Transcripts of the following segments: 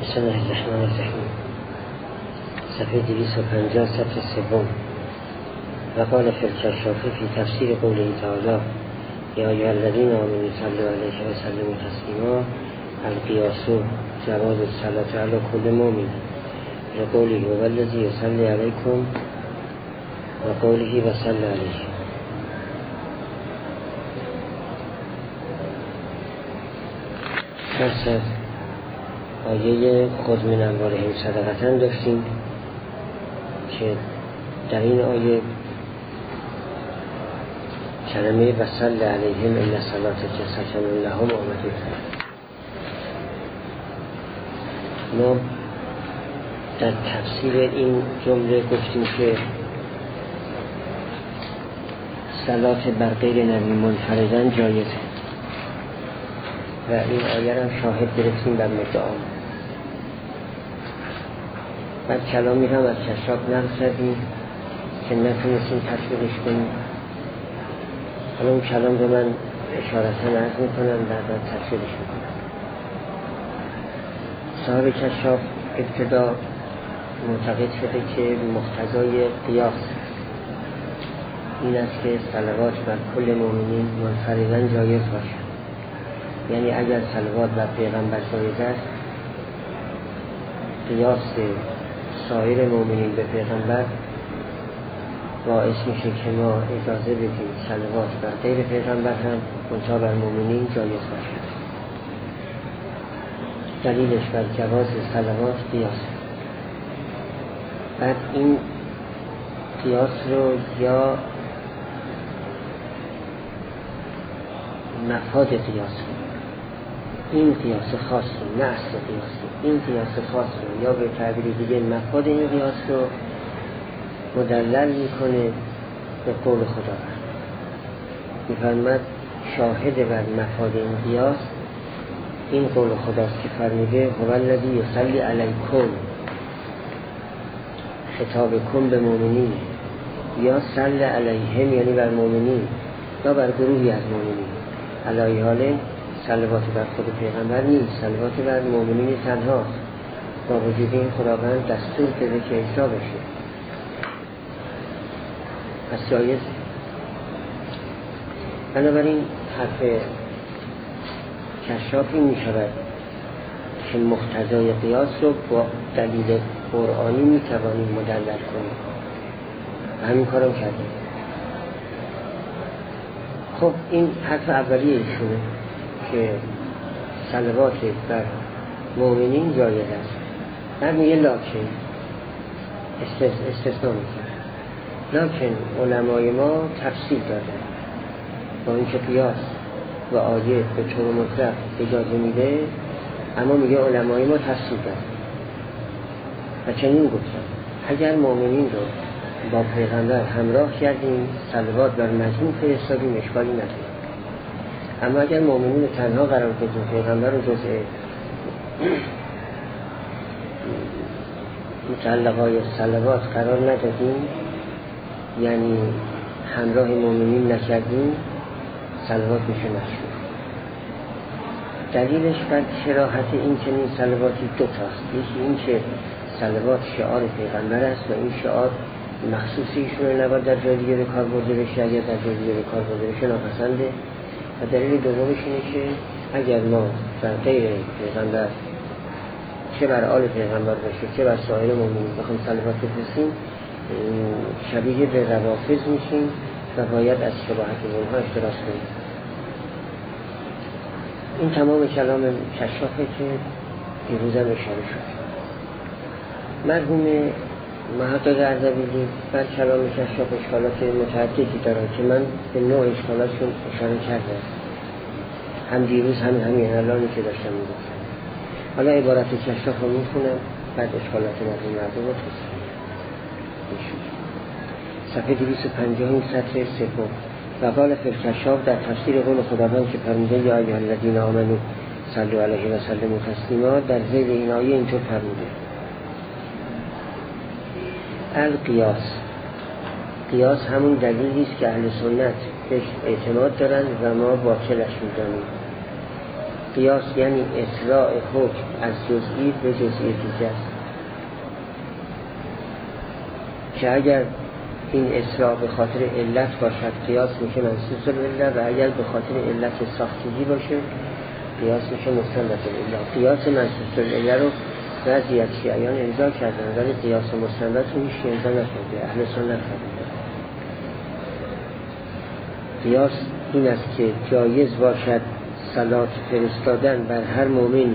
بسم الله الرحمن الرحیم. صفحه 250 سطر سوم. وقال فی الکشاف فی تفسیر قوله تعالی یا ایها الذین آمنوا صلوا علیه و سلموا تسلیما القیاس جواز الصلاة علی کل مؤمن لقوله هو الذی یصلی علیکم و قوله و صلی علیه. پس آیه خود من اموالهم صدقة داشتیم که در این آیه کلمه و صلی علیهم ان صلاتک سکن لهم آمده. ما در تفسیر این جمله گفتیم که صلات بر غیر نبی منفردن جایزه و این آیه را شاهد گرفتیم بر مدعا. بعد کلامی هم از کشاف نقل کردیم که نتونستیم تطبیقش کنیم. حالا اون کلام رو من اشارتا عرض میکنم بعد تطبیقش میکنم. صاحب کشاف ابتدا معتقد شده که مقتضای قیاس این است که صلوات بر کل مؤمنین منفرداً جایز باشد. یعنی اگر صلوات بر پیغمبر جایز است، قیاس سایر مؤمنین به پیغمبر باعث میشه که ما اجازه بدیم صلوات بر غیر پیغمبر هم منتها بر مؤمنین جایز باشد. دلیلش بر جواز صلوات قیاس. بعد این قیاس رو یا مفاد قیاس این قیاس خاص رو، نه اصل قیاس رو، این قیاس خاص رو یا به تعبیر دیگه مفاد این قیاس رو مدلل میکنه به قول خداوند. میفرماید شاهد بر مفاد این قیاس این قول خداست که فرموده هو الذی یصلی علیکم، خطاب کن به مؤمنین، یا صلی علیهم یعنی بر مؤمنین یا بر گروهی از مؤمنین. علی حال صلوات بر خود پیغمبر نیست، صلوات بر مؤمنین تنهاست، با وجود این خداوند دستور داده که اجرا بشه. پس جایز. بنابراین حرف کشاف این می شود که مقتضای قیاس رو با دلیل قرآنی می توانیم مدلل کنیم و همین کارم کردیم. خب این حرف اولیه ایشونه که صلوات بر مؤمنین جایز است. بعد میگه لکن استثناء میکنه. لکن علمای ما تفصیل دادن با اینکه قیاس و آیه به طور مطلق اجازه میده، اما میگه علمای ما تفصیل دادن و چنین گفتن اگر مؤمنین رو با پیغمبر همراه کردیم صلوات بر مجموع فرستادیم اشکالی نداره، اما اگر مؤمنین تنها قرار بدیم پیغمبر رو جزء متعلقای صلوات قرار ندادیم، یعنی همراه مؤمنین نکردیم، صلوات میشه مشروع. دلیلش بر صراحت این چنین صلواتی دو تاست. یکی این که صلوات شعار پیغمبر است و این شعار مخصوصی ایشون نباید در جای دیگه به کار برده بشه، یا در جای دیگه به کار برده بشه ناپسنده. و دلیل دومش اینه که اگر ما در غیر پیغمبر چه بر آل پیغمبر باشه چه بر سایر مؤمنین بخوام صلوات بفرستیم شبیه به روافض میشیم و باید از شباهت اونها احتراز کنیم. این تمام کلام کشافه که دیروزم اشاره شد. مرحوم محقق اردبیلی بر کلام کشاف اشکالات متعددی دارن که من به نوع اشکالاتشون اشاره کردم، هم دیروز همین الانی که داشتم میگفتم. حالا عبارت کشاف رو میخونم بعد اشکالات مرحوم مردم رو توضیح میدم. صفحه 250 سطر سوم. و قال فی الکشاف در تفسیر قول خداوند که فرموده یا ایها الذین آمنوا صلوا علیه و سلموا تسلیما، در ذیل این آیه اینطور فرموده القیاس. قیاس همون دلیلی است که اهل سنت بهش اعتماد دارن و ما باطلش می‌دانیم. قیاس یعنی اسراع حکم از جزئی به جزئی دیگه است که اگر این اسراع به خاطر علت باشد قیاس میشه منصوص العله و اگر به خاطر علت ساختگی باشه قیاس میشه مستند العله. قیاس منصوص العله رو بعضی از شیعیان امضا کردن ولی قیاس مستند رو هیچ امضا نکرده، اهل سنت کردن. قیاس این است که جایز باشد صلات فرستادن بر هر مؤمنی.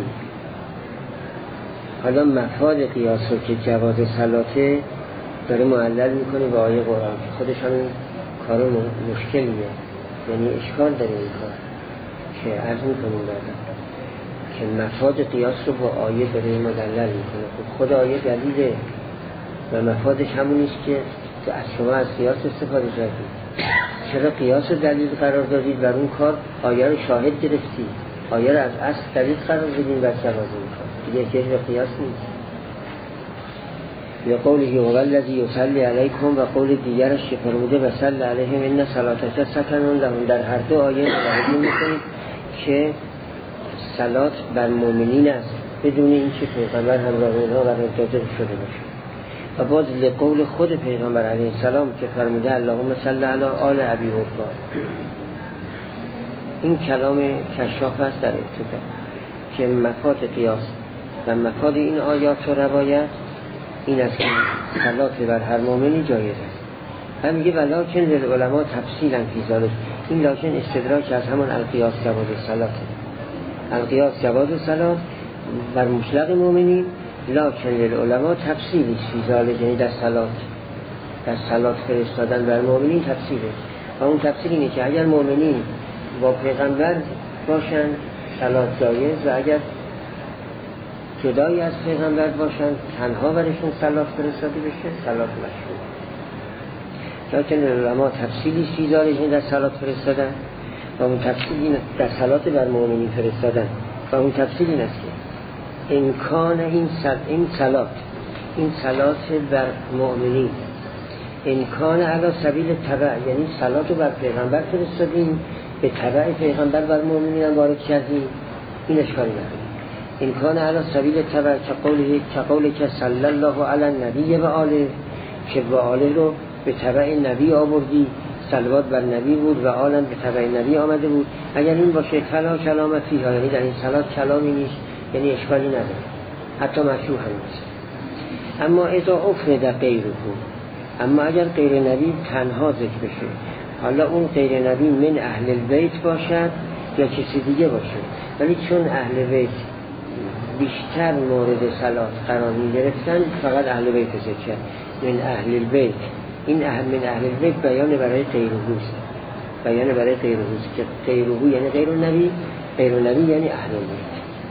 حالا مفاد قیاس رو که جواز صلاته داره معلل میکنه به آیه قرآن که خودش همین کار مشکلیه، یعنی اشکال داره این کار که عرض میکنیم بعدا که مفاد قیاس رو با آیه داره مدلل میکنه. خود آیه دلیله و مفادش همونیست که از شما از قیاس استفاده کردید. چرا قیاس دلیل قرار دادید بر اون کار؟ آیه رو شاهد گرفتید، آیه رو از اصل دلیل قرار دادید بر جواز این کار، دیگه احتیاج به قیاس نیست. یا قوله هو الذی یصلی علیکم و قول دیگرش که فرموده و صلی علیهم ان صلاتک سکن لهم. در هر دو آیه ملاحظه می‌کنید که صلات بر مؤمنین است بدون اینکه پیغمبر همراه اونها قرار داده شده باشه. و باز لقول خود پیغمبر علیه السلام که فرموده اللهم صل علی آل ابی بکر. این کلام کشاف است در ابتدا که مفاد قیاس و مفاد این آیات و روایت این است که صلات بر هر مؤمنی جایز است. هم میگه ولکن للعلماء تفصیلا فی ذلک. این لکن استدراک از همان القیاس جواز صلات، القیاس جواز صلات بر مطلق مؤمنین، لکن للعلماء تفصیلی فی ذلک، یعنی در صلات فرستادن بر مؤمنین تفصیله. و اون تفصیل اینه که اگر مؤمنین با پیغمبر باشن صلات جایز و اگر جدایی از پیغمبر باشن تنها برشون صلات فرستاده بشه صلات مشروع. لکن للعلماء تفصیلی فی ذلک در صلات فرستادن و اون تفصیل در صلات بر مؤمنین فرستادن و اون تفصیل این است که امکان این صلات بر مؤمنین امکان علی سبیل تبع، یعنی صلات بر پیغمبر فرستادیم به تبع پیغمبر بر مؤمنین هم وارد کردیم، این اشکالی نداره. امکان علی سبیل تبع که قولی که صلی الله علی النبی و آله، که و آله رو به تبع نبی آوردی، صلوات بر نبی بود و آلن به تبع نبی آمده بود. اگر این باشه فلا کلام فیها، یعنی در این صلات کلامی نیست، یعنی اشکالی نداره، حتی مشروع هم نیست. اما اذا افرد غیره، اما اگر غیر نبی تنها ذکر بشه، حالا اون غیر نبی من اهل البیت باشد یا کسی دیگه باشه، ولی چون اهل بیت بیشتر مورد صلات قرار می‌گرفتن فقط اهل بیت ذکر من اهل البیت. این من اهل البیت بیان برای غیرهوست، بیان برای غیرهوست که غیرهو یعنی غیر النبی، غیر النبی یعنی اهل البیت.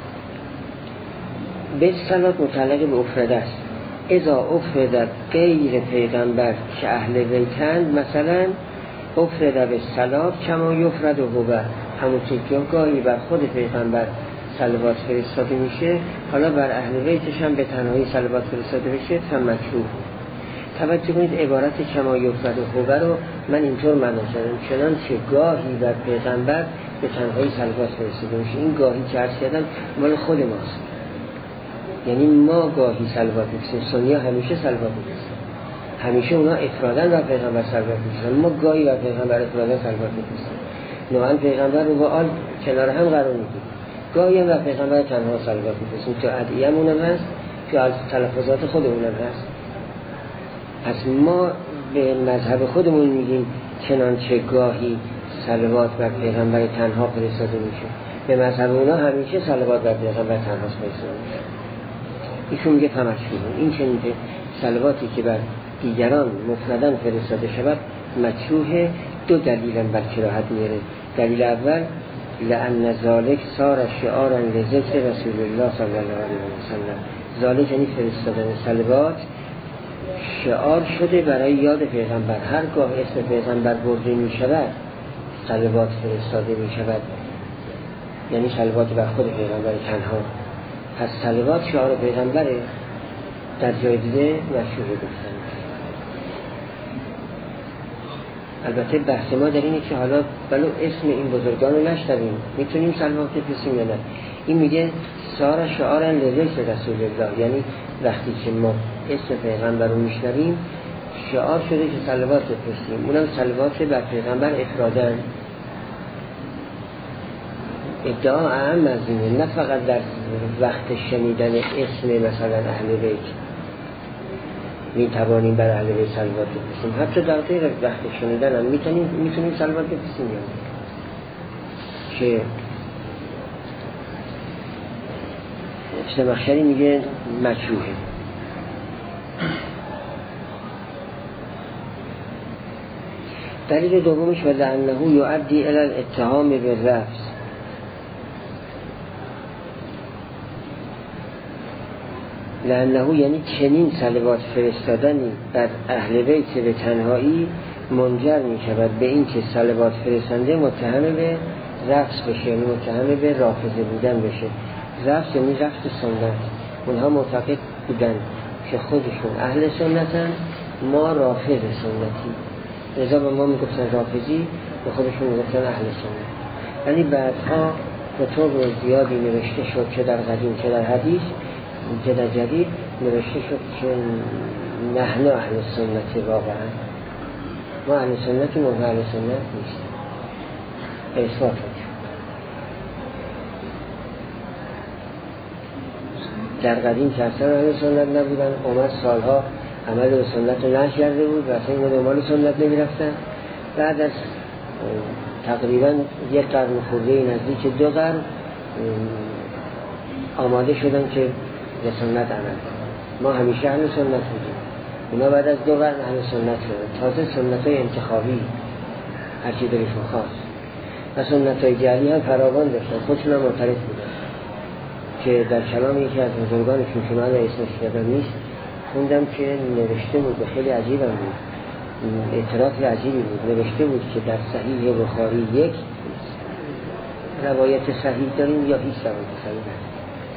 بیت صلات متعلق به افراد است. اذا افرد غیر پیغمبر که اهل بیتند، مثلا افرد به صلات کما یفرد هو، همون که گاهی بر خود پیغمبر صلوات فرستاده میشه حالا بر اهل بیتش هم به تنهایی صلوات فرستاده بشه هم مشروع. توجه کنید عبارت کما یفرد هو رو من اینطور معنی کردم چنانچه گاهی بر پیغمبر به تنهایی صلوات فرستاده میشه. این گاهی که عرض کردم مال خود ماست، یعنی ما گاهی صلوات می‌فرستیم، سنی‌ها همیشه صلوات می‌فرستن، همیشه اونا افراداً بر پیغمبر صلوات می‌فرستن، ما گاهی بر پیغمبر افراداً صلوات می‌فرستیم. نوعاً پیغمبر رو با آل کنار هم قرار میدیم، گاهی هم بر پیغمبر تنها صلوات می‌فرستیم، تو ادعیه‌مون هم هست، تو از تلفظات خودمون هم هست. پس ما به مذهب خودمون میگیم چنانچه گاهی صلوات بر پیغمبر تنها فرستاده میشه، به مذهب اونا همیشه صلوات بر پیغمبر تنها فرستاده میشه. ایشون میگه فمشروع. این چنین صلواتی که بر دیگران مفرداً فرستاده شود مشروع. دو دلیلن بر کراهت میاره. دلیل اول لأن ذالک صار شعارا لذکر رسول الله صلی الله علیه و سلم. ذالک یعنی فرستادن صلوات شعار شده برای یاد پیغمبر. هرگاه اسم پیغمبر برده می شود صلوات فرستاده می شود، یعنی صلوات بر خود پیغمبر تنها. پس صلوات شعار پیغمبره، در جای دیگه مشروع گفتن. البته بحث ما در اینه که حالا ولو اسم این بزرگان رو نشنویم میتونیم صلوات بفرستیم یا نه. این میگه سار شعارا للیس رسول الله، یعنی وقتی که ما اسم پیغمبر رو میشنویم شعار شده که صلوات بفرستیم، اونم صلوات بر پیغمبر افرادن. ادعا اعم از اینه، نه فقط در وقت شنیدن اسم مثلا اهل بیت میتوانیم بر اهل بیت صلوات بفرستیم، حتی در غیر وقت شنیدن هم میتونیم صلوات بفرستیم. که زمخشری میگه مکروهه. دلیل دومش و لعنه یؤدی الی الاتهام بالرفض، لعنه یعنی چنین صلوات فرستادنی بر اهل بیت به تنهایی منجر می شود به این که صلوات فرستنده متهم به رفض بشه، یعنی متهم به رافضه بودن بشه. رفض یعنی رفض سنت. اونها معتقد بودن که خودشون اهل سنتن، ما رافض سنتی، لذا به ما میگفتن رافضی، به خودشون میگفتن اهل سنت. ولی بعدها کتب زیادی نوشته شد، چه در قدیم چه در حدیث چه در جدید، نوشته شد که نحن اهل سنت، واقعا ما اهل سنتی، ما اهل سنت نیستیم. اثبات شد. در قدیم که اصلا اهل سنت نبودن، عمر سالها عمل به سنت رو نهی کرده بود و اصلا این دنبال سنت نمیرفتن. بعد از تقریبا یک قرن خورده نزدیک 2 قرن آماده شدن که به سنت عمل کنن. ما همیشه اهل سنت بودیم، اونا بعد از 2 قرن اهل سنت شدن. تازه سنت های انتخابی هرچی دلشون خواست و سنت های جعلی هم فراوان داشتن، خودشون هم معترف بودن. که در کلام یکی از بزرگانشون که من اسمش یادم نیست خوندم که نوشته بود، خیلی عجیبم بود، اعتراف عجیبی بود، نوشته بود که در صحیح بخاری یک روایت صحیح داریم یا هیچ روایت صحیح نداریم.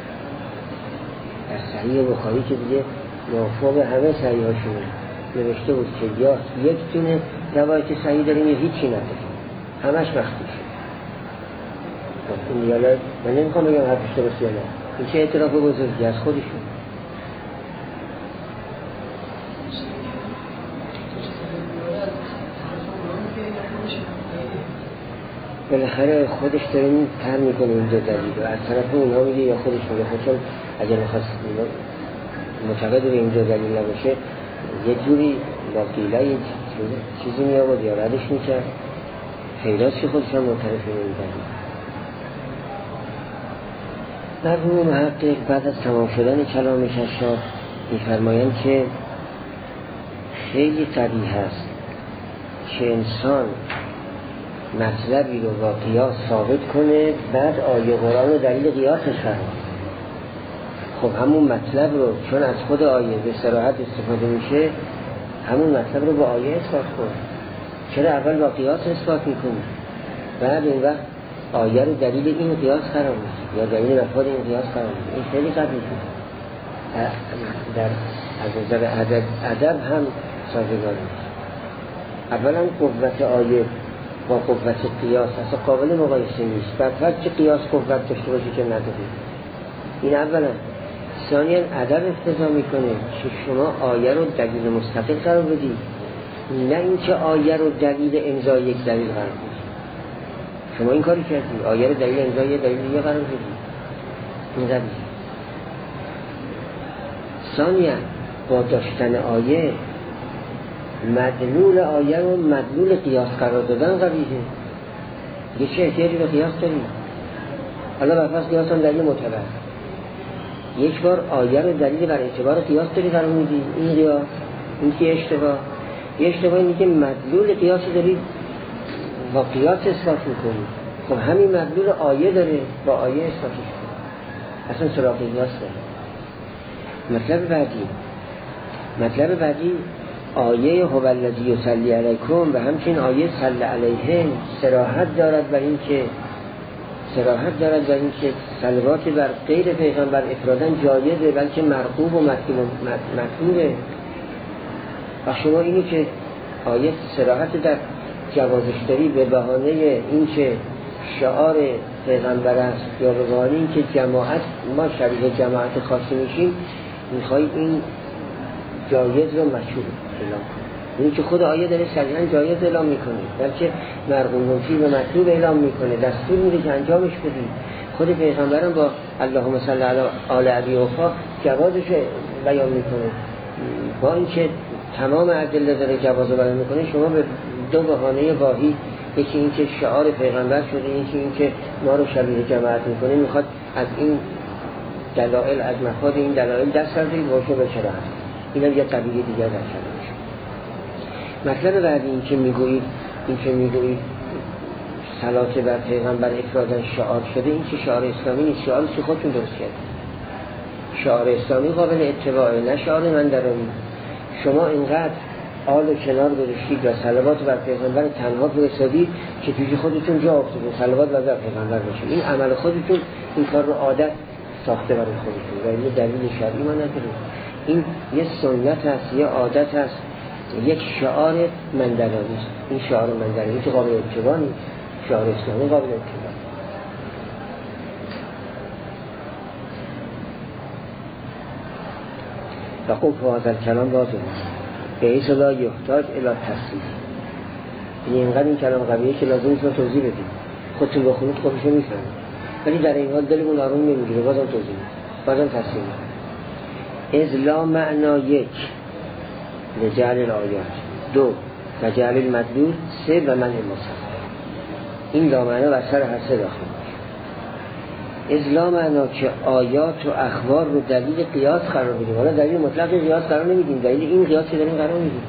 در صحیح بخاری که دیگه موافق همه صحیح هاشونه، نوشته بود که یا یک دونه روایت صحیح داریم یا هیچی نداریم، همش مخفی شد. این دیالا من نمیخوام بگم حرفش درست یا نه، این چه اعتراف بزرگی از خودشون. بالاخره خودش داره تر میکنه این دو دلیل و از طرف اونها میگه یا خودش میگه خودشون اگر میخواست معتقد به این دو دلیل نباشه یه جوری با قیله یه چیزی میابود یا ردش میکرد، خیلیست که خودش هم معترف به این دلیل. مرحوم محقق بعد از تمام شدن کلام کشاف میفرمایند که خیلی طبیعی هست که انسان مطلبی رو با قیاس ثابت کنه، بعد آیه قرآن رو دلیل قیاسش قرار. خب همون مطلب رو چون از خود آیه به صراحت استفاده میشه، همون مطلب رو با آیه اثبات کن. چرا اول با قیاس اثبات میکنی، بعد اون وقت آیه رو دلیل این قیاس قرار میشه یا دلیل مفاد این قیاس قرار میشه. این خیلی قدیمی در از نظر ادب هم سازگار میشه. اولا قوت آیه با قوت قیاس اصلا قابل مقایسه نیست، بعد چه قیاس قوت داشته باشه که نداره. این اولا. ثانیا ادب اقتضا میکنه که شما آیه رو دلیل مستقل قرار بدید، نه اینکه آیه رو دلیل امضای یک دلیل قرار بدید. شما این کاری کردید، آیه رو دلیل امضای یک دلیل دیگه قرار بدید. این قضیه. ثانیا با داشتن آیه مدلول آیه رو مدلول قیاس قرار دادن قبیحه. یه چه احتیاجی به قیاس داریم؟ حالا برفرض قیاس هم دلیل معتبر، یک بار آیه رو دلیل بر اعتبار قیاس داری قرار میدی، این قیاس این که اشتباه. یه اشتباه اینه که مدلول قیاسی داری با قیاس اثبات میکنی. خب همین مدلول آیه داره، با آیه اثباتش کن، اصلا سراغ قیاس داره. مطلب بعدی آیه هو الذی یصلی علیکم و همچنین آیه صلی علیهم صراحت دارد بر این که صلوات بر غیر پیغمبر افرادن جایزه، بلکه مرغوب و مطلوبه. و شما اینی که آیه صراحت در جوازش داری به بهانه اینکه شعار پیغمبر است یا به بهانه اینکه جماعت ما شبیه جماعت خاصی میشیم، میخوای این جایز رو مشروع اعلام کنی. این که خود آیه داره صریحاً جایز اعلام میکنه، بلکه مرغوم فی و مطلوب اعلام میکنه، دستور میده که انجامش بدی. خود پیغمبرم با اللهم صل علی آل ابی اوفا جوازش بیان میکنه، با اینکه تمام ادله داره جواز بیان میکنه. شما به دو بهانه واهی، یکی این که شعار پیغمبر شده، یکی این که ما رو شبیه جماعت میکنه، میخواد از این دلائل، از مفاد این دلائل دست بردارید و باشه به چرا هست. این هم یه قبیله دیگر در شده میشه. مطلب بعدی این که میگویید صلات بر پیغمبر افرادن شعار شده، این که شعار اسلامی نیست، شعار چی خودتون درست کرد. شعار اسلامی قابل اتباعه، نه شعار من درانی. شما اینقدر آل و کنار گذاشتید و صلوات بر پیغمبر تنها فرستادید که توی خودتون جا افتاده صلوات بر پیغمبر باشه. این عمل خودتون این کار رو عادت ساخته برای خودتون و این دلیل شرعی ما نداره. این یه سنت هست، یه عادت هست، یک شعار مندلانی است. این شعار مندلانی که قابل اتباع نیست، شعار اسلامی قابل اتباع. و خوب فاضل کلام باز به ایسا لا یحتاج الی تصریح. یعنی اینقدر این کلام قویه که لازم نیست توضیح بدیم، خودتون بخونید خودشون میفهمید، ولی در این حال دلمون آروم نمیگیره، بازم توضیح بازم تصریح از لا معنا یک لجعل الآیات، دو لجعل المدلول، سه و من المصحف. این لا معنا بر سر هر سه داخل از لا معنا که آیات و اخبار رو دلیل قیاس قرار بدیم. حالا دلیل مطلق قیاس قرار نمیدیم، دلیل این قیاسی داریم قرار میدیم.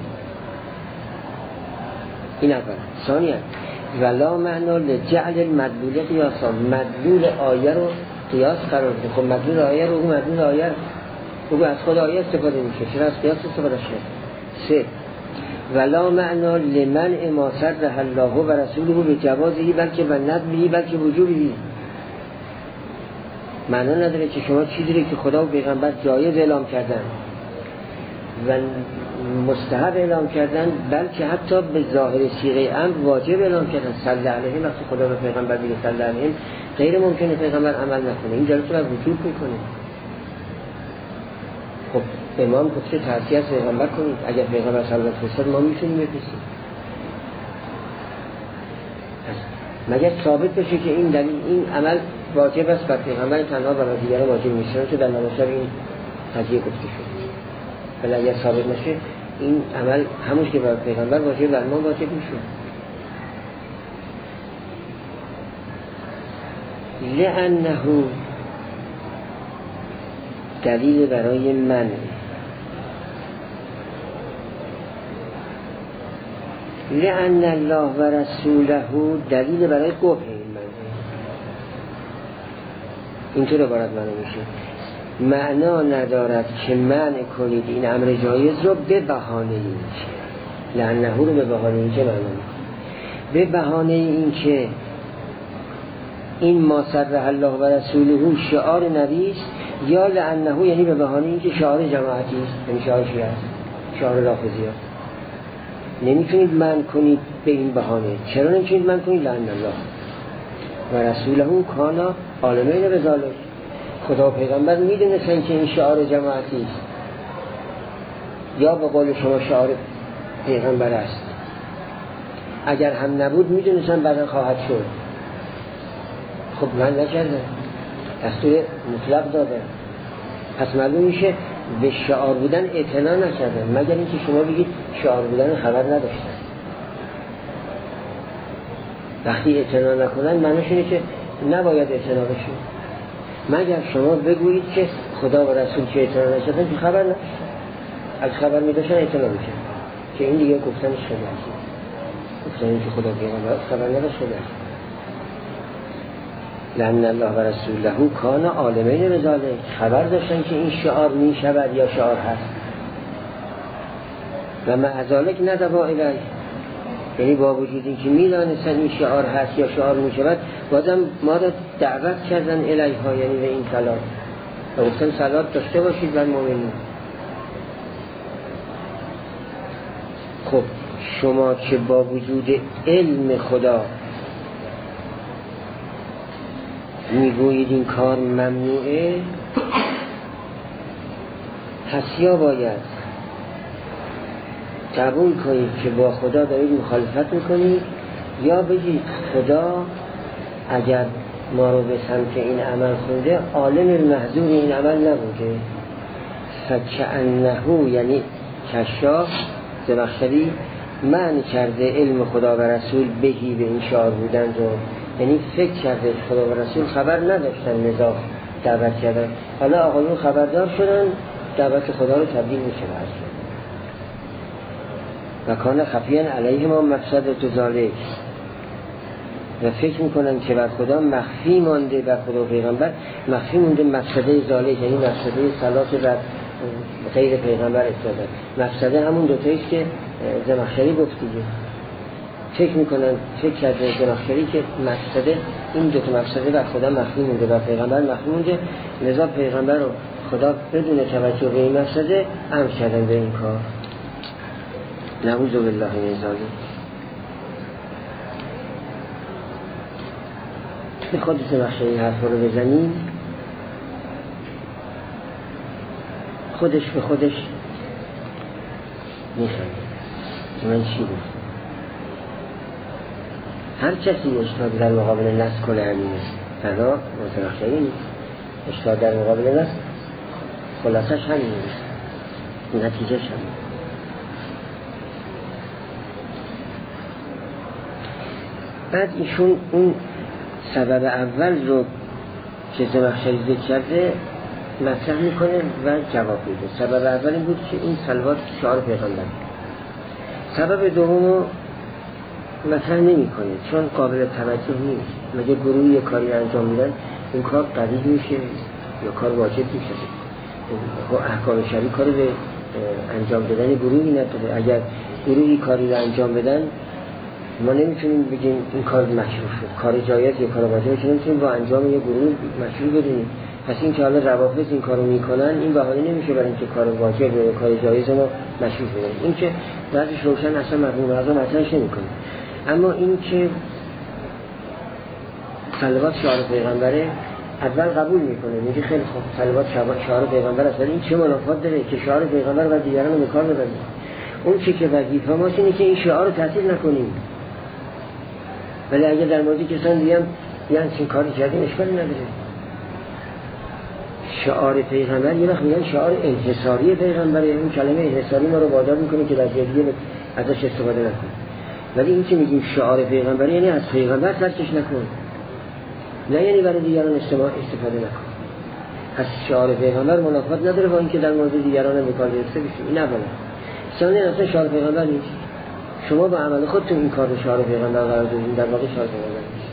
این اول. ثانیاً ولا معنا لجعل المدلول قیاسا، مدلول آیه رو قیاس قرار بدیم. خب مدلول آیه رو مدلول آیه رو از خود آیه استفاده میشه، چرا از قیاس استفاده شه؟ سه ولا معنا لمن ما صرح الله و رسوله به جوازی بلکه و ندبی بلکه وجوبی. معنا نداره که شما چیزی رو که خدا و پیغمبر جایز اعلام کردن و مستحب اعلام کردن، بلکه حتی به ظاهر صیغه امر واجب اعلام کردن. صلی علیه، وقتی خدا و پیغمبر میگه صلی علیه، غیر ممکنه پیغمبر عمل نکنه، این جلوتون از وجوب میکنه. خب امام گفته تعصیه از پیغمبر کنید، اگر پیغمبر صلوات فرستاد ما میتونیم بفرستیم. مگر ثابت بشه که این دلیل این عمل واجب است بر پیغمبر تنها و بر دیگران واجب نیست، چون در نمازشب این قضیه گفته شد. ولی اگر ثابت نشه این عمل همونش که بر پیغمبر واجب بر ما واجب میشه. لأنه دلیل برای من، لأن الله و رسوله دلیل برای قبح این من. اینطور عبارت معنی میشه. معنا ندارد که منع کنید این امر جایز رو به بهانه این که، لأنه رو به بهانه این که معنا میکنه، به بهانه این که این ما صرح الله و رسوله شعار نبی است، یا لأنه یعنی به بهانه این که شعار جماعتی است، یعنی شعار شیعه است، شعار رافضی است. نمیتونید منع کنید به این بهانه. چرا نمیتونید منع کنید؟ لأن الله و رسوله کانا عالمین بذالک. خدا و پیغمبر میدونستن که این شعار جماعتی است، یا به قول شما شعار پیغمبر است. اگر هم نبود میدونستن بعدا خواهد شد. خب من نکردم، دستور مطلق دادم، پس معلوم میشه به شعار بودن اعتنا نکردن، مگر اینکه شما بگید شعار بودن خبر نداشتن. وقتی اعتنا نکنن معنیش اینه که نباید اعتنا بشه، مگر شما بگویید که خدا و رسول که اعتنا نشدن که خبر نداشتن. از خبر میداشتن اعتنا میشه، که این دیگه گفتنش شده است، گفتن این که خدا پیغمبر خبر نداشت شده است. لأن الله و رسوله کان عالمین بذالک، خبر داشتن که این شعار می شود یا شعار هست. و مع ذلک ندبا الیه، یعنی با وجود این که می دانستن این شعار هست یا شعار می شود، بازم ما را دعوت کردن الیها، یعنی به این صلات، و گفتن صلات داشته باشید بر مؤمنین. خب شما که با وجود علم خدا میگویید این کار ممنوعه، پس یا باید قبول کنید که با خدا دارید مخالفت میکنید، یا بگید خدا اگر ما رو به سمت این عمل خونده عالم المحظور این عمل نبوده. فکأنه یعنی کشاف زمخشری معنی کرده علم خدا و رسول بهی به این شعار بودن رو، یعنی فکر کرده خدا و رسول خبر نداشتن لذا دعوت کردن. حالا آقایون خبردار شدن دعوت خدا رو تبدیل میشه و کان خفیان علیه ما مفسدت ذالک، و فکر میکنن که بر خدا مخفی مانده، بر خدا و پیغمبر مخفی مونده مفسده ذالک، یعنی مفسده صلات بر غیر پیغمبر افتاده. مفسده همون دوتاییست که زمخشری گفت دیگه. فکر میکنن، فکر کرده زمخشری که مفسده، این دوتا مفسده بر خدا مخفی مونده، بر پیغمبر مخفی مونده، لذا پیغمبر رو خدا بدون توجه به این مفسده امر کردن به این کار. نعوذ بالله من ذالک. به خود زمخشری این حرف رو بزنیم، خودش به خودش میخنده که من چی گفتم. هر کسی اشتاد در مقابل نص کنه همینه، تنها زمخشری نیست. اشتاد در مقابل نص خلاصش همینه، نتیجهش همینه. بعد ایشون اون سبب اول رو که زمخشری ذکر کرده مطرح میکنه و جواب میده. سبب اول این بود که این صلوات شعار پیغمبر. سبب دوم رو مطرح نمیکنه چون قابل توجه نیست. مگه گروهی یه کاری انجام میدن این کار قبیح میشه یا کار واجب میشه؟ احکام شرعی کار به انجام دادن گروهی نداره. اگر گروهی کاری رو انجام بدن ما نمیتونیم بگیم این کار مشروع شد، کار جایز یا کار واجب، چون نمیتونیم با انجام یه گروه مشروع بدونیم. پس این که حالا روافض این کارو میکنن این بهانه نمیشه برای اینکه کار واجب یا کار جایز ما مشروع بدونیم. این که بعضیش روشن اصلا مفهوم اعظم مطرحش نمیکنه. اما این که صلوات شعار پیغمبره اول قبول میکنه، میگه خیلی خوب صلوات شعار پیغمبر است، ولی این چه منافات داره که شعار پیغمبر و دیگران رو به کار ببریم؟ اون چیزی که وظیفه ماست اینه که این شعار رو تعطیل نکنیم. ولی اگه در موردی کسان دیگه یعنی چین کاری کردیم اشکالی نداره. شعار پیغمبر یه وقت میگن شعار انحصاری پیغمبره، اون کلمه انحصاری ما رو وادار میکنه که در جای دیگه ازش استفاده نکنیم. ولی این که میگیم شعار پیغمبره یعنی از پیغمبر ترکش نکن، نه یعنی برای دیگران استفاده نکن. از شعار پیغمبر منافات نداره با اینکه در مورد دیگران هم بکار گرفته بشه. این اولا. ثانیاً اصلا شعار پیغمبر نیست. شما با عمل خودتون این کار رو شعار پیغمبر قرار دادین، در واقع شعار پیغمبر نیست.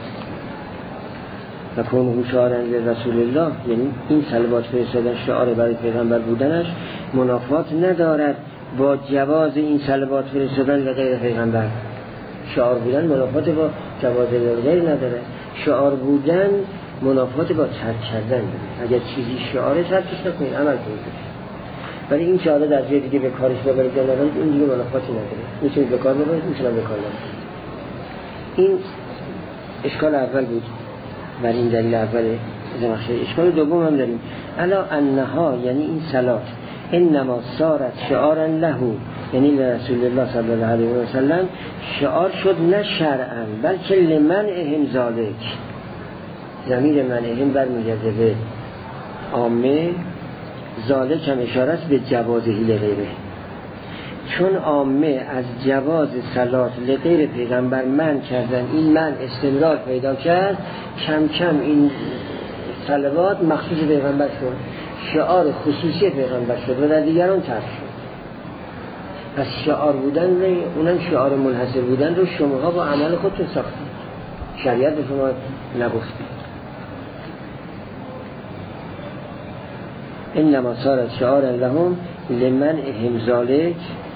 و کونه شعار رسول الله، یعنی این صلوات فرستادن شعار برای پیغمبر بودنش منافات ندارد با جواز این صلوات فرستادن و غیر پیغمبر. شعار بودن منافات با جواز غیر نداره. شعار بودن منافات با ترک کردن داره. اگر چیزی شعاره ترکش نکنید، عمل کنید. ولی این شعاره در جای دیگه به کارش ببرید یا نبرید این دیگه منافاتی نداره. میتونید به کار ببرید، میتونید به کار نبرید. این اشکال اول بود. بر این دلیل اول زمخشری. اشکال دوم هم داریم. الا انها یعنی این صلات انما صارت شعارا له، یعنی لرسول الله صلی الله علیه و سلم شعار شد نه شرعا بلکه لمنعهم ذالک. ضمیر منعهم برمیگرده به عامه، ذالک هم اشاره است به جوازه لغیره. چون عامه از جواز صلات لغیر پیغمبر منع کردن، این منع استمرار پیدا کرد، کم کم این صلوات مخصوص پیغمبر شد، شعار خصوصی پیغمبر شد و در دیگران ترک شد. پس شعار بودن اونم شعار منحصر بودن رو شماها با عمل خودتون ساختید، شریعت به شما نگفتید. انما صارت شعارا لهم لمنعهم ذالک،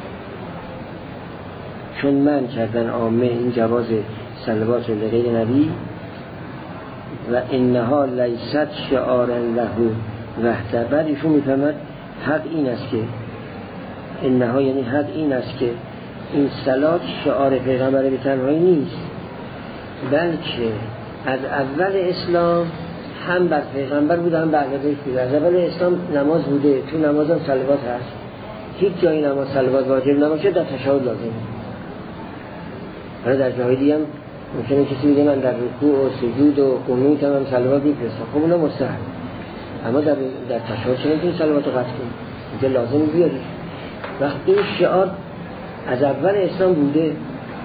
چون من کردن عامه این جواز صلوات رو لغیر نبی. و انها لیست شعارا له وحده. بعد ایشون میفهمد حق این است که انها یعنی حق این است که این صلات شعار پیغمبر به تنهایی نیست، بلکه از اول اسلام هم بر پیغمبر بوده هم بر بیت بوده. از اول اسلام نماز بوده، تو نماز هم صلوات هست. هیچ جایی نماز صلوات واجب نباشه در تشهد لازم. حالا در جاهای دیگه هم ممکنه کسی بگه من در رکوع و سجود و قنوت هم صلوات میفرستم، خب اونا مستحب، اما در تشهد چه نمیتونی صلوات رو قطع کنی، اینجا لازم بیاری. وقت این شعار از اول اسلام بوده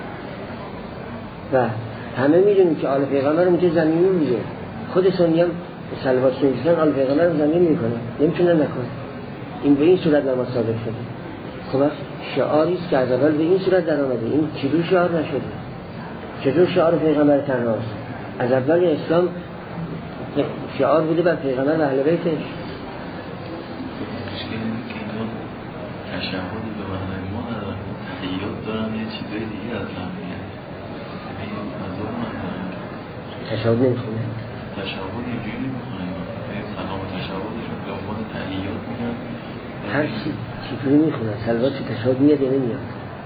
و همه میدونیم که آل پیغمبر اونجا زمینی میگه، خود سنی هم صلوات که میگن آل پیغمبر رو زمین میکنه، نمیتونه نکنه. این به این صورت نماز ثابت شده. خب شعاری است که از اول به این صورت در آمده. این چطور شعار نشده؟ چطور شعار پیغمبر تنهاست؟ از اول اسلام شعار بوده بر پیغمبر و اهل بیتش. تشهدی به معنی ما ندارن، تحیات دارن، یه چیزای دیگه از هم میگن. تشهد نمیخونه؟ تشهد اینجوری نمیخونه، سلام و تشهدشون به عنوان تحیات میگن. هر چیزی میخونه، صلوات تو تشهد میاد یا نمیاد؟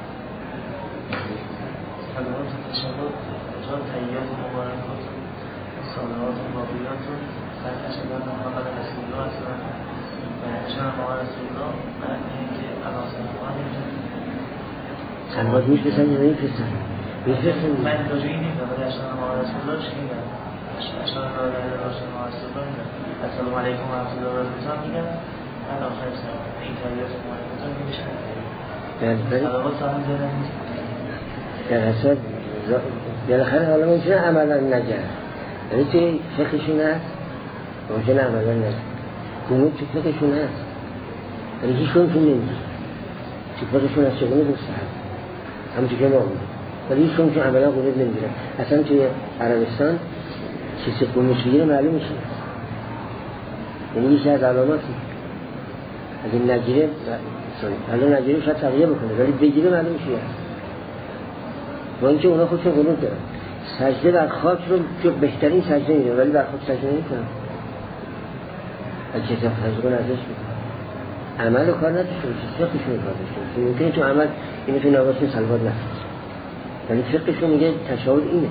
صلوات و تشهد جان تحیات مبارکات صلوات و باقیات و اشهد ان محمد رسول الله هستن و اشهد ان محمد رسول الله معنی که الله سبحانه صلوات میفرستن یا نمیفرستن؟ میفرستن. من راجع این نیستم، ولی اشهد ان محمد رسول الله شنیدم. اشهد ان لا اله الا الله محمد رسول الله میگن. السلام علیکم و رحمت الله و برکاته میگن. بعد آخر سلام این تحیات مبارکات میشه. صلوات هم زدن نیست. در حساب بالاخره حالا ممکنه عملا نگرد، یعنی توی فقهشون هست، ممکنه عملا نگرد، قنوت تو فقهشون هست، یعنی هیچون تو نمیگه تو فقهشون هست چگونه گفته هست همونطور که ما بوده، ولی هیچون تو عملا قنوت نمیگیرن. اصلا توی عربستان کسی قنوت بگیره معلوم میشه، یعنی یکی از علاماتی اگه نگیره حالا نگیره شاید تغییر بکنه، ولی بگیره معلوم میشه. با اینکه اونا خودشون قنوت دارن، سجده بر خاک رو جو بهترین سجده میدن، ولی بر خاک سجده نمیکنن. اگه کسی سجده کنه ازش میکنن، عمل و کار نداشته باشه، فقهشون کار داشته باشه. ممکنه تو عمل اینو تو نوازشون صلوات نفرست، ولی فقهشون میگه تشهد اینه.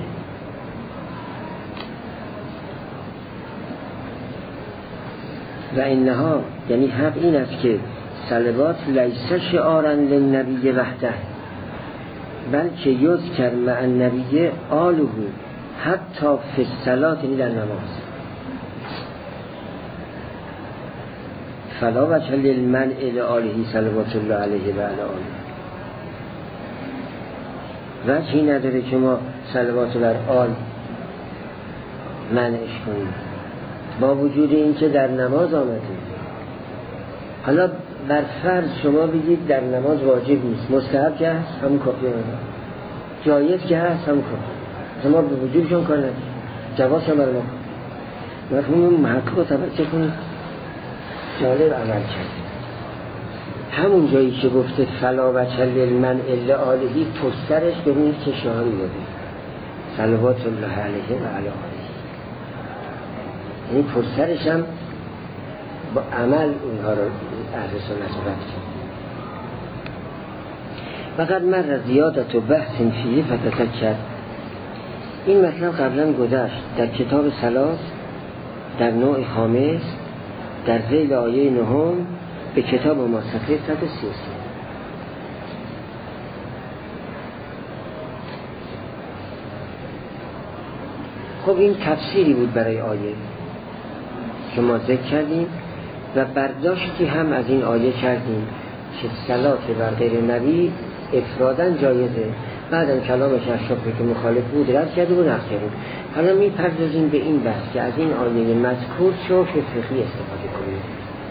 و اینها یعنی حق این است که صلوات لیس شعارا للنبی وحده، بلکه یذکر مع النبی آله حتی فی الصلاة، یعنی در نماز. فلا وجه للمنع لآله صلوات الله علیه و علی آله. وجهی نداره که ما صلوات بر آل منعش کنیم با وجود این که در نماز آمده. حالا بر فرض شما بگید در نماز واجب نیست، مستحب که هست همون کافیه، جایز که هست همون کافیه، ما به وجودشون کار نداریم، جواز هم برای ما مفهوم محقق رو توجه کنید. جالب عمل کرد همون جایی که گفته فلا وجه للمنع لآله، پشترش ببینید که شعاری داده صلوات الله علیه و علی آله، یعنی پشترش هم با عمل اونها رو اهل سنت رد کرد. فقط مر زیادت و بحث فیه فتذکر، این مطلب قبلا گذشت در کتاب صلات در نوع خامس در ذیل آیه 9 به کتاب ما صفحه 133. خب این تفسیری بود برای آیه که ما ذکر کردیم و برداشتی هم از این آیه کردیم که صلات بر غیر نبی افراداً جایزه. بعدم کلامش اشرافی که مخالف بود رد کرده و نقد کردیم. حالا میپردازیم به این بحث که از این آیه مذکور چه فقهی استفاده کنیم.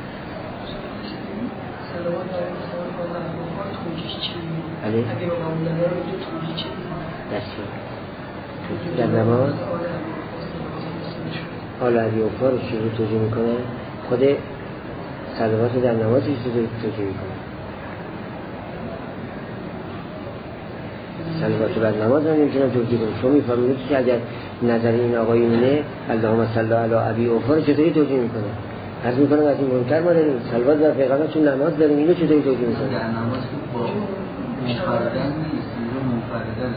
صلوات توجیه چی؟ اگه با معمولانه رو توجیه چی؟ دستی در نماز آل علی اوفا رو چیزی توجیه میکنه، خود صلوات در نماز چیزی توجیه میکنه. صلوات بر نماز هم نمیتونم توجیه کنم. شما میفهمید که اگر نظر این آقایونه اللهم صل علی ابی اوفا رو چطوری توجیه میکنه؟ عرض میکنم از این مهمتر ما داریم صلوات بر پیغمبر چون نماز داریم، اینو چطوری توجیه میکنه؟ در نماز با منفردن نیست، اینجا منفردن.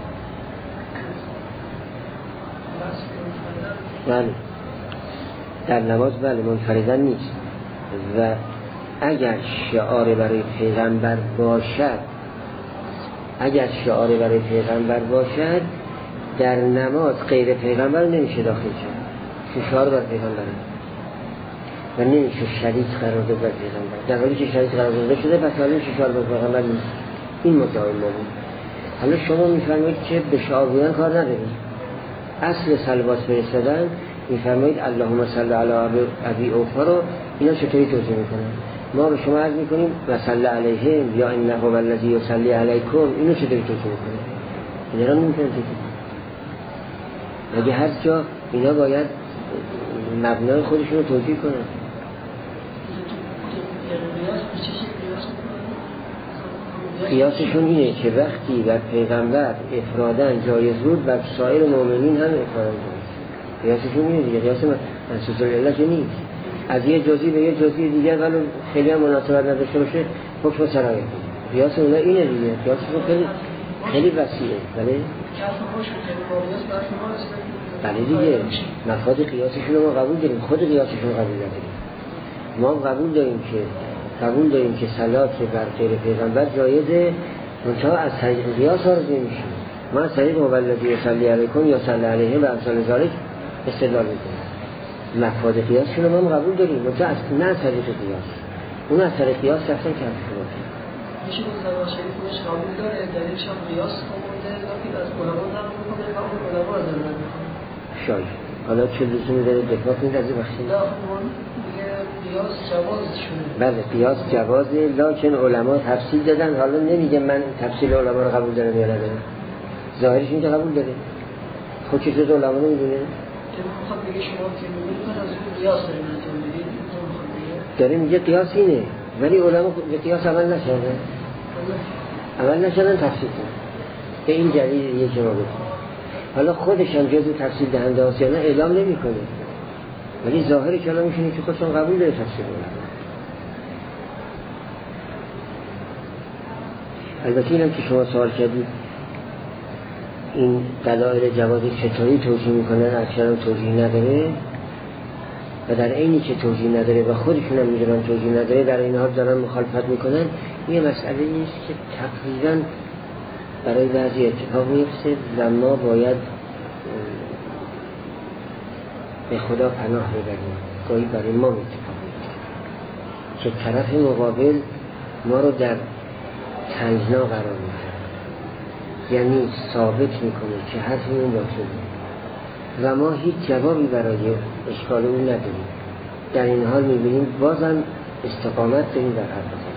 بله در نماز بله منفردن نیست و اگر شعار برای پیغمبر باشد در نماز غیر پیغمبر نمیشه داخل کرد، شعار بر پیغمبر و نمیشه شریک قرار داد بر پیغمبر، در حالی که شریک قرار داده شده پس حالا شعار بر پیغمبر نیست. این مدعای ما بود. حالا شما میفرمایید که به شعار بودن کار ندارید، اصل صلوات فرستادن میفرمایید اللهم صل علی ابی اوفا رو اینا چطوری توضیح میکنن؟ ما به شما عرض میکنیم و صلی علیهم یا انه هو الذی یصلی علیکم، اینو چطوری توضیح میکنن؟ اینا رو نمیتونن توضیح کنن. مگه هر جا اینا باید مبنای خودشون رو توضیح کنن. قیاسشون اینه که وقتی بر پیغمبر افرادن جایز بود بر سایر مؤمنین هم افرادن جایز. قیاسشون اینه دیگه، قیاس منصوص الله که نیست. از یه جزئی به یه جزئی دیگر ولو خیلی هم مناسبت نداشته باشه حکم سرایت. قیاس اونها اینه دیگه، قیاسشون خیلی وسیعه. بله دیگه مفاد قیاسشون رو ما قبول داریم، خود قیاسشون رو قبول نداریم. ما قبول داریم که صلات بر غیر پیغمبر جایزه، منتها از طریق قیاس آرز نمیشه. ما از طریق الذی یصلی علیکم یا صلی علیه و امثال ذالک استدلال میکنیم. مفاد قیاسشون رو ما قبول داریم، منتها نه از طریق قیاس. اون از طریق قیاس رفتن که میشه که زبان شریف خودش قبول داره، دلیلش هم قیاس آورده، وقتی از علما نقل میکنه و اون علما از نقل میکنه. شاید حالا چه لزومی داره دفاع کنید از این بخشی؟ نه دیگه قیاس جواز شده. بله قیاس جوازه، لکن علما تفصیل دادن. حالا نمیگه من تفصیل علما رو قبول دارم یا ندارم، ظاهرش اینجا قبول داره. خود چیز علما نمیدونه که میخواد بگه شما که میگید از اون قیاس داریم انجام میدید، داره میگه قیاس اینه، ولی علما به قیاس عمل نشدن تفصیل کنن. به این دلیل که ما گفتیم. حالا خودش هم جزء تفصیل دهنده هاست یا نه اعلام نمیکنه، ولی ظاهر کلامش اینه که خودشون قبول داره تفصیل کنه. البته اینم که شما سوال کردید این دلایل جواز چطوری توجیه میکنن، اکثرا توجیه نداره و در عینی که توجیه نداره و خودشون هم میدونن توجیه نداره، در این حال دارن مخالفت میکنن. این مسئله نیست که تقریبا برای بعضی اتفاق میفته و ما باید به خدا پناه ببریم. گاهی برای ما اتفاق میفته که طرف مقابل ما رو در تنگنا قرار میده، یعنی ثابت میکنه که حرفمون باطله و ما هیچ جوابی برای اشکال اون نداریم. در این حال میبینیم بازم استقامت داریم در حرف بزنیم.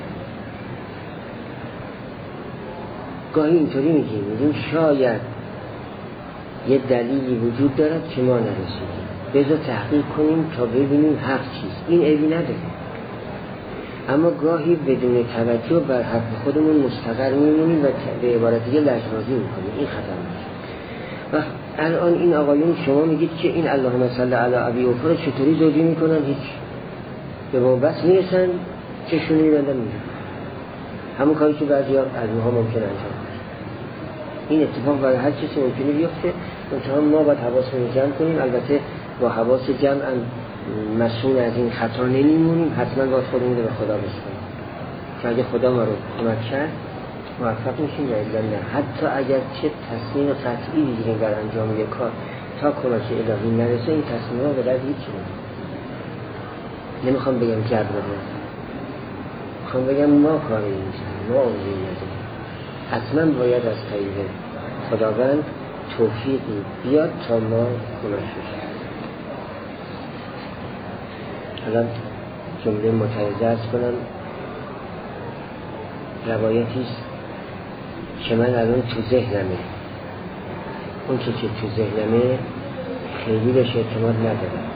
گاهی اینطوری میگیم شاید یه دلیلی وجود دارد که ما نرسیدیم، بذار تحقیق کنیم تا ببینیم حق چیست. این عیبی نداره، اما گاهی بدون توجه بر حرف خودمون مستقر میمونیم و به عبارت دیگه لجبازی میکنیم. این خطرناکه. و الان این آقایون شما میگید که این اللهم صل علی ابی اوفا رو چطوری توجیه میکنن؟ هیچ، به بنبست میرسن چشونی میبندن میرن، همون کاری که بعضی از ماها ممکن انجام کنن. این اتفاق برای هر کسی ممکنه بیفته، منتها ما باید حواسمون جمع کنیم. البته با حواس جمع مسئول از این خطا نمیمونیم، حتما باید خودمون رو به خدا بسپاریم که اگه خدا ما رو کمک کرد موفق میشیم یا الا نه. حتی اگر چه تصمیم قطعی بگیریم در انجام یک کار تا کمک الهی نرسه، این تصمیم ها به درد هیچی نمیخوام بگم جبر بدن، میخوام بگم ما کاری نیستیم، ما عمری نداریم. حتما باید از طریق خداوند توفیقی بیاد تا ما کمک بشیم. الان جمله متعرضه ارز کنم، روایتیست که من الان تو ذهنمه، اون که تو ذهنمه خیلی بهش اعتماد ندارم،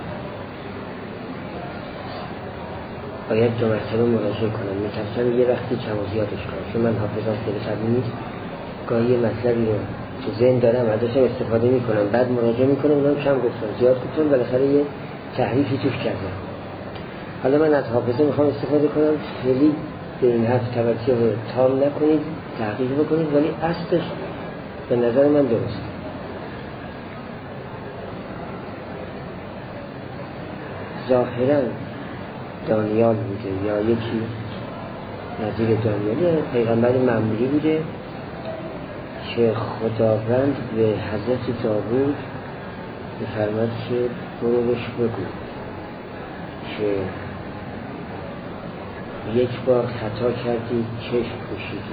باید 2 مرتبه مراجعه کنم. میترسم یه وقتی کم و زیادش کنم، چون من حافظم خیلی قوی نیست. گاهی یه مطلبی رو تو ذهن دارم ازشم استفاده میکنم، بعد مراجعه میکنم، اونم کم گفتم زیاد گفتم، بالاخره یه تحریفی توش کردم. حالا من از حافظه میخوام استفاده کنم، خیلی به این حرف توجه تام نکنید، تحقیق بکنید، ولی اصلش به نظر من درست. ظاهرا دانیال بوده یا یکی نظیر دانیالی پیغمبر معمولی بوده که خداوند به حضرت داوود می‌فرماد که برو بهش بگو که یک بار خطا کردی چشم پوشیدی،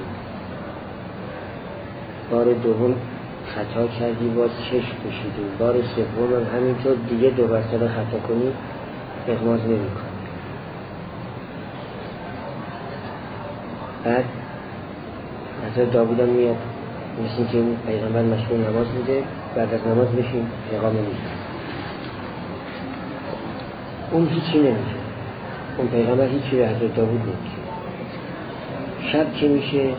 بار دوم خطا کردی باز چشم پوشیدی، بار سوم هم همینطور، دیگه دو مرتبه خطا کنی اغماض نمی‌کنی. بعد حضرت داوود هم میاد مثل که پیغمبر مشغول نماز بوده، بعد از نماز بشین اقامه میشه، اون هیچی نمیشه، اون پیغمبر هیچی به حضرت داوود نمیشه. شب که میشه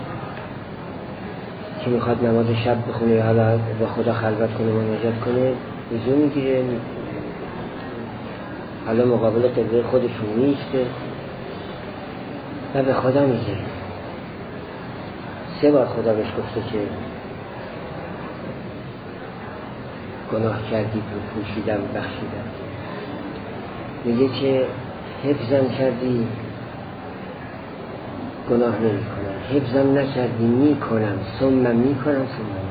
که میخواد نماز شب بخونه، حالا با خدا خلوت کنه، مناجات کنه، وضو میگیره، حالا مقابل قبله خودشون نیسته و به خدا میگه. 3 بار خدا بهش گفته که گناه کردی، پوشیدم، بخشیدم. میگه که حفظم کردی، گناه نمی کنم، حفظم نکردی، میکنم، ثم میکنم.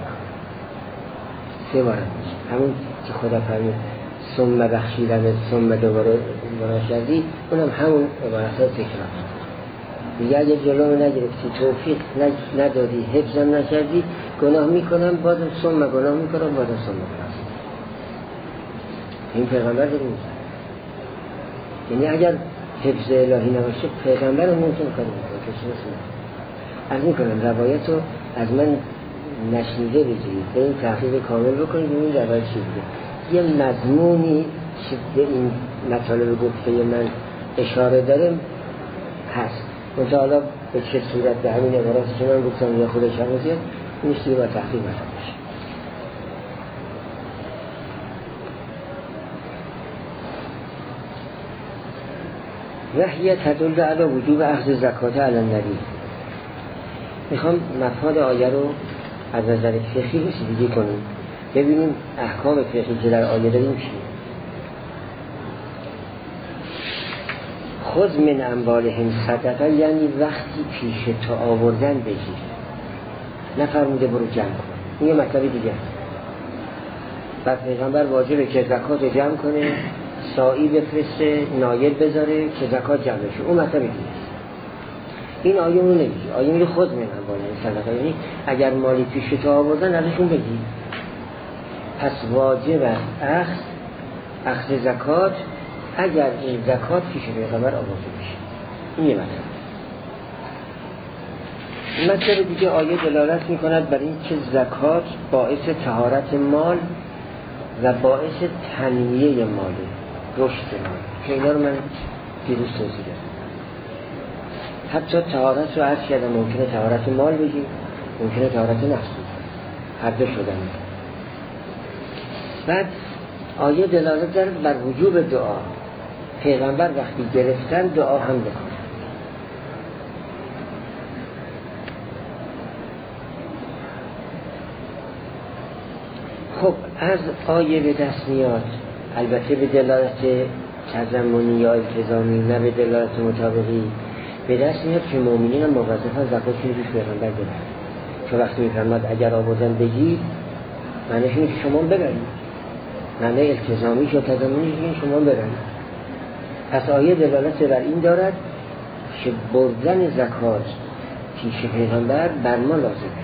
3 بار میشه، همون که خدا فرمود ثم بخشیدم، ثم دوباره گناه کردی، اونم همون عبارت ها تکرار. میگه اگه جلومو نگرفتی، توفیق ندادی، حفظم نکردی، گناه میکنم، بازم ثم گناه میکنم، بازم ثم گناه. این پیغمبر رو میگه، یعنی اگر حفظ الهی نباشه پیغمبر رو ممکن کنه کسی نسونه. از میکنم روایت رو از من نشنیده بگیرید، به این تحقیق کامل بکنید، این روایت چی بوده، یه مضمونی که به این مطالب گفته من اشاره داره هست، منطقه حالا به چه صورت به همین عباراتی که من گفتم یا خودش هم بزید نیست دیگه با تحقیق مطلب بشه. وحیه تدل علی وجوب اخذ زکات علی النبی. میخوام مفاد آیه رو از نظر فقهی رسیدگی کنیم، ببینیم احکام فقهی که در آیه داریم چیه. خذ من اموالهم صدقه، یعنی وقتی پیش تو آوردن بگیر، نفرموده برو جمع کن. این یه مطلب دیگه است. بعد پیغمبر واجبه که زکات رو جمع کنه، سائی بفرسته، نایب بذاره که زکات جمع بشه، اون مطلب دیگه است. این آیه اون نمیگه، آیه میگه خذ من اموالهم صدقه، یعنی اگر مالی پیش تو آوردن ازشون بگیر. پس واجب است اخذ زکات اگر این زکات پیش پیغمبر آورده بشه. این یه مطلب دیگه آیه دلالت میکند بر این که زکات باعث طهارت مال و باعث تنمیه ماله، رشد مال، که اینا رو من دیروز توضیح دادم. حتی طهارت رو عرض کردم، ممکنه طهارت مال بگیم، ممکنه طهارت نفس، هر دو شدن. بعد آیه دلالت داره بر وجوب دعا، پیغمبر وقتی گرفتن دعا هم بکنه. خب از آیه به دست میاد، البته به دلالت تضمنی یا التزامی، نه به دلالت مطابقی، به دست میاد که مؤمنین هم موظفن زکاتشون رو پیغمبر بدن. چون وقتی میفرماد اگر آوردن بگید، معنیش اینه که شما ببرید، معنی التزامی یا تضمنی که شما ببرید. پس آیه دلالت بر این دارد که بردن زکات پیش پیغمبر بر ما لازمه.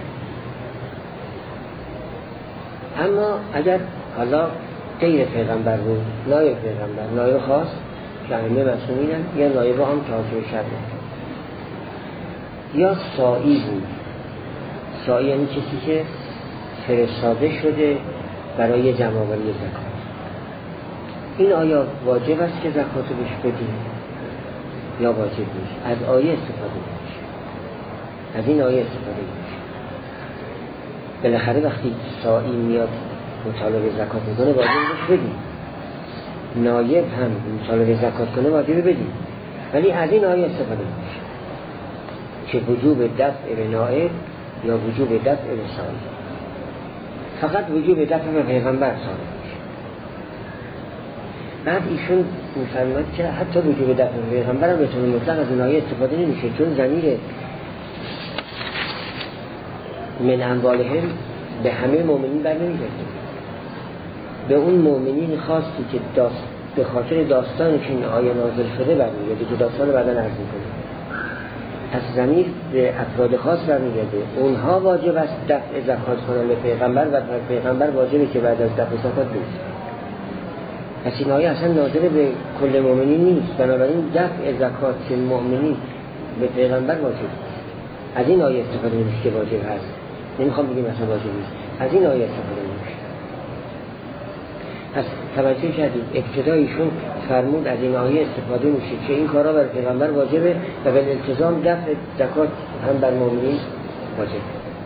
اما اگر حالا غیر پیغمبر بود، نایب پیغمبر، نایب خاص که ائمه مسئولینن، یا نایب هم که حاکم شهر یا سائی بود. سائی یعنی کسی که فرستاده شده برای جمع‌آوری زکات. این آیا واجب است که زکات رو بهش بدیم یا واجب نیست؟ از آیه استفاده میشه، از این آیه استفاده میشه. بالاخره وقتی سائی میاد مطالبه زکات میکنه واجب بهش بدیم، نایب هم مطالبه زکات کنه واجب بدیم، ولی از این آیه استفاده میشه. که وجوب دفع به نائب یا وجوب دفع به سائی. فقط وجوب دفع به پیغمبر ثابت میشه. بعد ایشون میفرماید که حتی وجوب دفع به پیغمبر هم به طور مطلق از این آیه استفاده نمیشه، چون ضمیر من اموالهم به همه مؤمنین برنمیگرده، به اون مؤمنین خاصی که به خاطر داستانی که این آیه نازل شده برمیگرده که داستان رو بعداً عرض میکنه. پس ضمیر به افراد خاص برمیگرده، اونها واجب است دفع زکات کنن به پیغمبر و پیغمبر واجبه که بعد از دفع زکات بده. پس این آیه اصلا ناظر به کل مؤمنین نیست، بنابراین دفع زکات مؤمنین به پیغمبر واجب است. از این آیه استفاده نمیشه که واجب هست، نمیخوام بگیم مثلا واجب نیست، از این آیه استفاده نمیشه. پس توجه کردید ابتدایشون فرمود از این آیه استفاده میشه که این کارا بر پیغمبر واجبه و به التزام دفع زکات هم بر مؤمنین واجبه.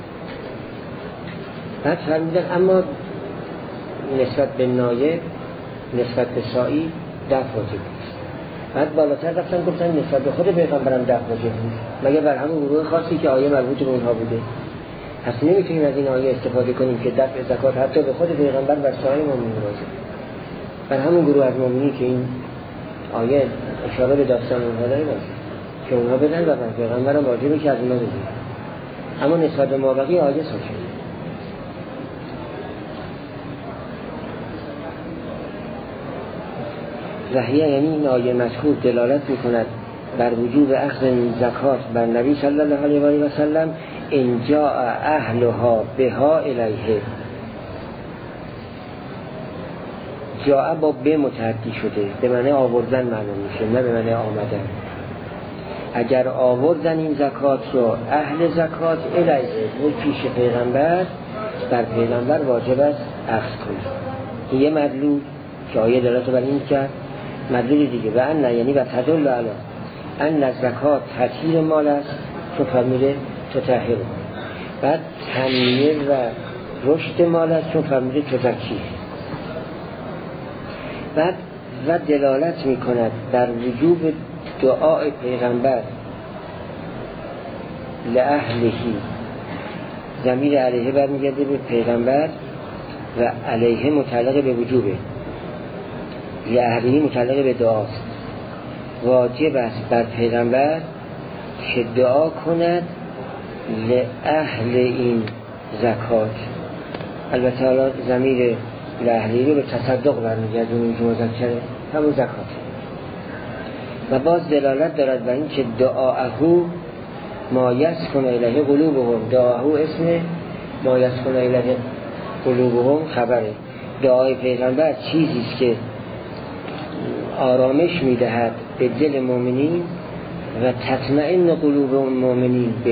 بعد فرمودن اما نسبت به نایب، نسبت به سائی دفع واجب نیست. بعد بالاتر رفتن گفتن نسبت به خود پیغمبرم دفع واجب نیست مگر بر همون گروه خاصی که آیه مربوط به اونها بوده. پس نمیتونیم از این آیه استفاده کنیم که دفع زکات حتی به خود پیغمبر بر سایر مؤمنین واجب، بر همون گروه از مؤمنین که این آیه اشاره به داستان اونها داره که اونها بدن و بر پیغمبر هم واجبه که از اونها بدن. اما نسبت به مابقی آیه ساکن. وحیه یعنی این آیه مذکور دلالت میکند بر وجوب اخذ زکات بر نبی صلی الله علیه و سلم ان جاء اهلها بها الیه. جاء با به متعدی شده، به معنی آوردن معلوم میشه، نه به معنی آمدن. اگر آوردن این زکات رو اهل زکات الیه پیش پیغمبر، بر پیغمبر واجب است اخذ کنه. یه مدلول که آیه دلالت بر این کرد، مدلول دیگه و ان یعنی و تدل علی ان زکات تطهیر مال است، تو فرموده تطهیر. بعد تنمیه و رشد مال است، تو فرموده تزکی. بعد و دلالت می کند در وجوب دعای پیغمبر لأهلهی، ضمیر علیه برمیگرده به پیغمبر و علیه متعلق به وجوبه، لأهلهی متعلق به دعاست. واجب است بر پیغمبر که دعا کند لأهل این زکات. البته حالا ضمیر لأهلی رو به تصدق برمیگردونیم که مذکره همون زکات. و باز دلالت دارد بر این که دعاهو ما یسکن الیه قلوبهم، دعاهو اسم ما یسکن الیه قلوبهم خبره. دعای پیغمبر چیزی است که آرامش میدهد به دل مؤمنین و تطمئن قلوب اون مؤمنین بهی.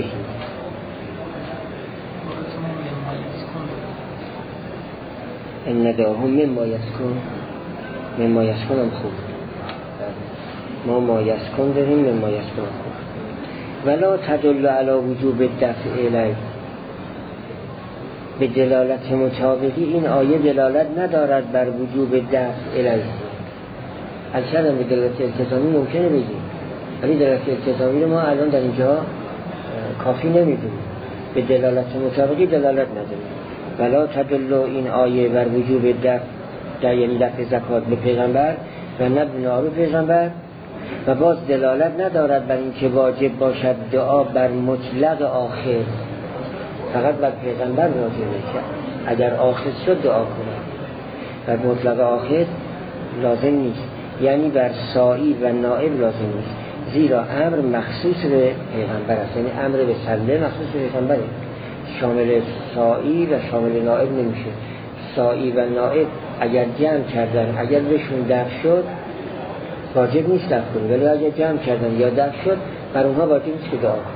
ان نداهم مما یسکن هم خوب، ما ما یسکن داریم مما یسکن هم خوب. ولا تدل علی وجوب دفع الیه، به دلالت مطابقی این آیه دلالت ندارد بر وجوب دفع الیه. اکثر به دلالت التزامی ممکنه بگیم، ولی دلالت التزامی رو ما الان در اینجا کافی نمیدونیم، به دلالت مطابقی دلالت نداریم. ولا تدل این آیه بر وجوب دفع، یعنی دفع زکات به پیغمبر و نه به پیغمبر. و باز دلالت ندارد بر این که واجب باشد دعا بر مطلق آخر، فقط بر پیغمبر واجبه که اگر آخر شد دعا کنه، بر مطلق آخر لازم نیست، یعنی بر سائی و نائب لازم نیست، زیرا امر مخصوص به پیغمبر است، یعنی امر به صله مخصوص به پیغمبره، شامل سائی و شامل نائب نمیشه. سائی و نائب اگر جمع کردن، اگر بهشون دفع شد واجب نیست دفع کنه، ولی اگر جمع کردن یا دفع شد بر اونها واجب نیست که دعا کنه.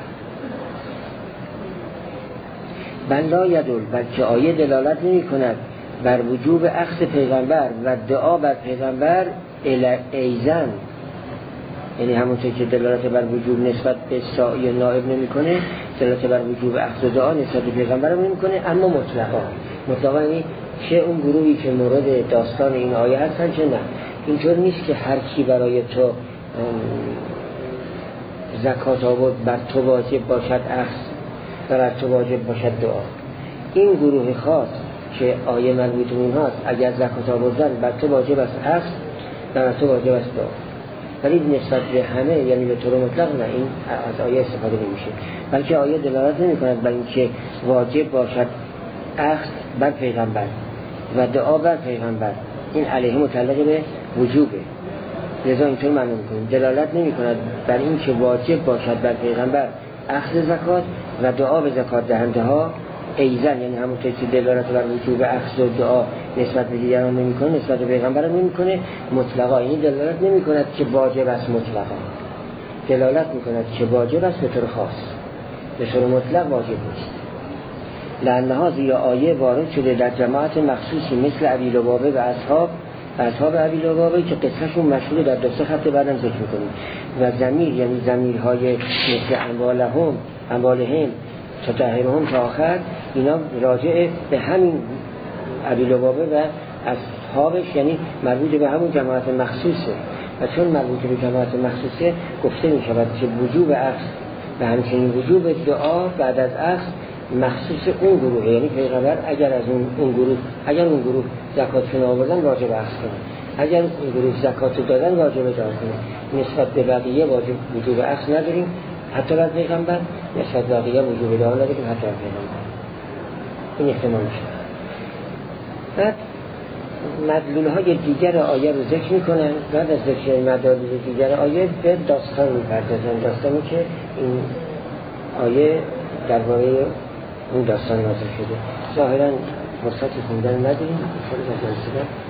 بلا یدل، بلکه آیه دلالت نمی کند بر وجوب اخذ پیغمبر و دعا بر پیغمبر ایزن، یعنی همونطور که دلالت بر وجوب نسبت به سائی و نائب نمی کنه، دلالت بر وجوب اخذ دعا نسبت به پیغمبر نمی کنه، اما مطلقا یعنی چه اون گروهی که مورد داستان این آیه هستن چه نه. اینطور نیست که هر کی برای تو زکات آورد بر تو واجب باشد اخذ و بر تو واجب باشد دعا. این گروه خاص که آیه مربوط به اونهاست، اگر زکات آوردن بر تو واجب است اخذ و بر تو واجب است دعا. ولی نسبت به همه یعنی به طور مطلق نه، این از آیه استفاده نمیشه، بلکه آیه دلالت نمی‌کند بر اینکه واجب باشد اخذ بر پیغمبر و دعا بر پیغمبر، این علیه متعلق به وجوبه، لذا اینطور معنی می‌کنیم. دلالت نمی‌کند بر اینکه واجب باشد بر پیغمبر اخذ زکات و دعا به زکات دهنده ها ایزن، یعنی همونطور که دلالت بر وجوب اخذ و دعا نسبت به دیگران نمی‌کنه نسبت به پیغمبر هم نمی‌کنه مطلقاً. این دلالت نمی‌کند که واجب است مطلقاً، دلالت می‌کند که واجب است به طور خاص، به طور مطلق واجب نیست. لأنها زیر آیه وارد شده در جماعت مخصوصی مثل ابی لبابه و اصحاب ابی لبابه که قصهشون مشهور در 2 خط بعدم ذکر می‌کنیم. و ضمیر یعنی ضمیرهای مثل اموالهم تطهرهم تا آخر، اینا راجع به همین ابی لبابه و اصحابش، یعنی مربوط به همون جماعت مخصوصه و چون مربوط به جماعت مخصوصه گفته می شود که وجوب اخذ و همچنین وجوب دعا بعد از اخذ مخصوص اون گروه، یعنی پیغمبر اگر از اون گروه زکاتشون آوردن واجب اخذ کنه، اگر اون گروه زکات دادن واجب دعا کنه. نسبت به بقیه واجب وجوب اخذ نداریم حتی بر پیغمبر، نسبت به بقیه وجوب دعا نداریم حتی بر پیغمبر. این احتمال میشه. بعد مدلولهای دیگر آیه رو ذکر میکنن. بعد از ذکر مدلول دیگر آیه به داستان میپردازن، داستانی که این آیه درباره اون داستان نازل شده. ظاهرا فرصت خوندن نداریم، خیلی از